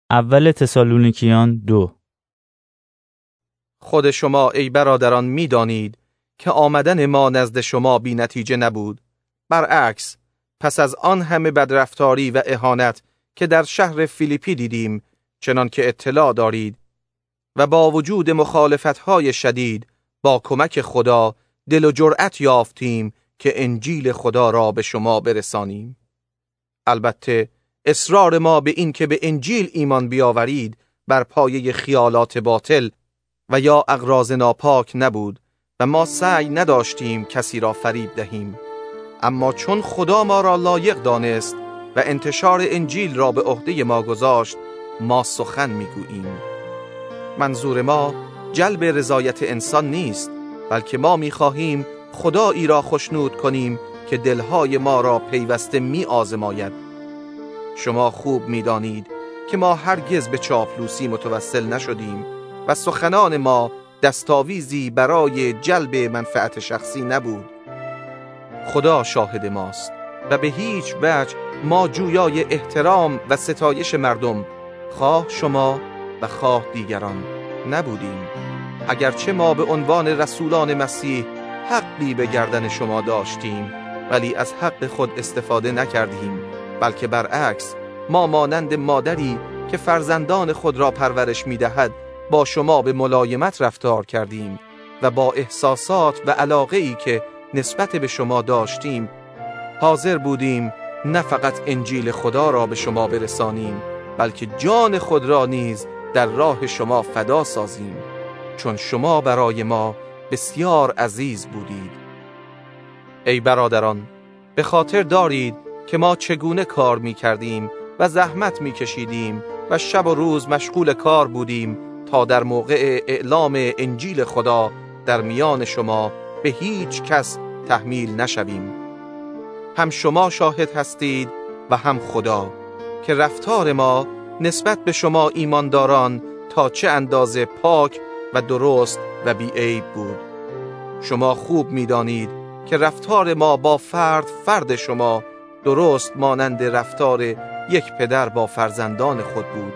اول تسالونیکیان 2. خود شما ای برادران می‌دانید که آمدن ما نزد شما بی نتیجه نبود. برعکس، پس از آن همه بدرفتاری و اهانت که در شهر فیلیپی دیدیم، چنان که اطلاع دارید، و با وجود مخالفت‌های شدید، با کمک خدا دل و جرأت یافتیم که انجیل خدا را به شما برسانیم. البته اصرار ما به این که به انجیل ایمان بیاورید بر پایه خیالات باطل و یا اغراض ناپاک نبود و ما سعی نداشتیم کسی را فریب دهیم، اما چون خدا ما را لایق دانست و انتشار انجیل را به عهده ما گذاشت، ما سخن میگوییم. منظور ما جلب رضایت انسان نیست، بلکه ما میخواهیم خدایی را خوشنود کنیم که دلهای ما را پیوسته میآزماید. شما خوب میدانید که ما هرگز به چاپلوسی متوسل نشدیم و سخنان ما دستاویزی برای جلب منفعت شخصی نبود. خدا شاهد ماست و به هیچ وجه ما جویای احترام و ستایش مردم، خواه شما و خواه دیگران، نبودیم. اگرچه ما به عنوان رسولان مسیح حقی به گردن شما داشتیم، ولی از حق خود استفاده نکردیم، بلکه برعکس، ما مانند مادری که فرزندان خود را پرورش می‌دهد با شما به ملایمت رفتار کردیم و با احساسات و علاقه‌ای که نسبت به شما داشتیم حاضر بودیم نه فقط انجیل خدا را به شما برسانیم، بلکه جان خود را نیز در راه شما فدا سازیم، چون شما برای ما بسیار عزیز بودید. ای برادران، به خاطر دارید که ما چگونه کار می کردیم و زحمت می کشیدیم و شب و روز مشغول کار بودیم تا در موقع اعلام انجیل خدا در میان شما به هیچ کس تحمیل نشویم. هم شما شاهد هستید و هم خدا که رفتار ما نسبت به شما ایمانداران تا چه اندازه پاک و درست و بی‌عیب بود. شما خوب می‌دانید که رفتار ما با فرد شما درست مانند رفتار یک پدر با فرزندان خود بود.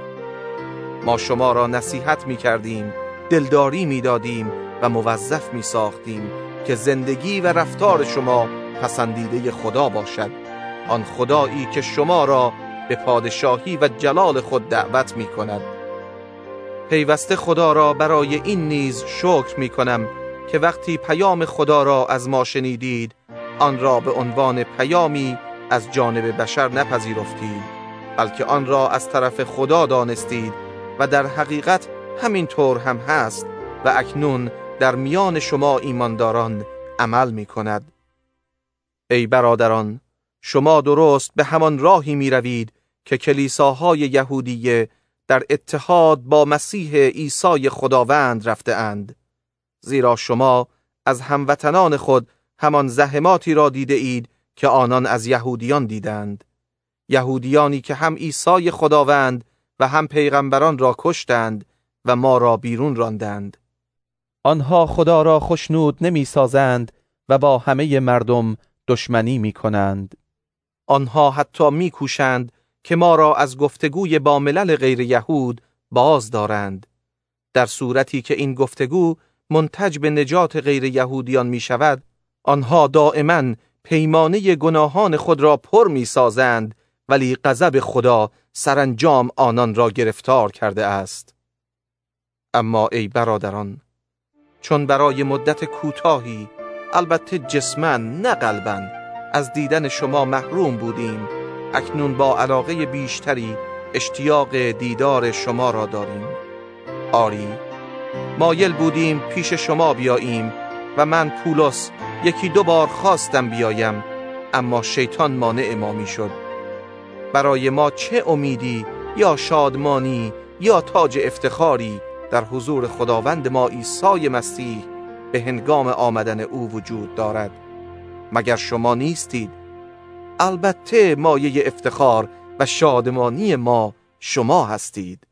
ما شما را نصیحت می‌کردیم، دلداری می‌دادیم و موظف می‌ساختیم که زندگی و رفتار شما پسندیده خدا باشد، آن خدایی که شما را به پادشاهی و جلال خود دعوت می‌کند. پیوسته خدا را برای این نیز شکر می‌کنم که وقتی پیام خدا را از ما شنیدید، آن را به عنوان پیامی از جانب بشر نپذیرفتید، بلکه آن را از طرف خدا دانستید و در حقیقت همین طور هم هست و اکنون در میان شما ایمانداران عمل می‌کند. ای برادران، شما درست به همان راهی می‌روید که کلیساهای یهودیه در اتحاد با مسیح عیسی خداوند رفته اند، زیرا شما از هموطنان خود همان زحماتی را دیده اید که آنان از یهودیان دیدند، یهودیانی که هم عیسی خداوند و هم پیغمبران را کشتند و ما را بیرون راندند. آنها خدا را خوشنود نمی سازند و با همه مردم دشمنی می کنند. آنها حتی می کوشند که ما را از گفتگوی با ملل غیر یهود باز دارند، در صورتی که این گفتگو منتج به نجات غیر یهودیان می شود. آنها دائما پیمانه گناهان خود را پر می سازند، ولی غضب خدا سرانجام آنان را گرفتار کرده است. اما ای برادران، چون برای مدت کوتاهی، البته جسماً نه قلباً، از دیدن شما محروم بودیم، اکنون با علاقه بیشتری اشتیاق دیدار شما را داریم. آری، مایل بودیم پیش شما بیاییم و من پولس 1-2 بار خواستم بیایم، اما شیطان مانع ما می شد. برای ما چه امیدی یا شادمانی یا تاج افتخاری در حضور خداوند ما عیسی مسیح به هنگام آمدن او وجود دارد؟ مگر شما نیستید؟ البته مایه افتخار و شادمانی ما شما هستید.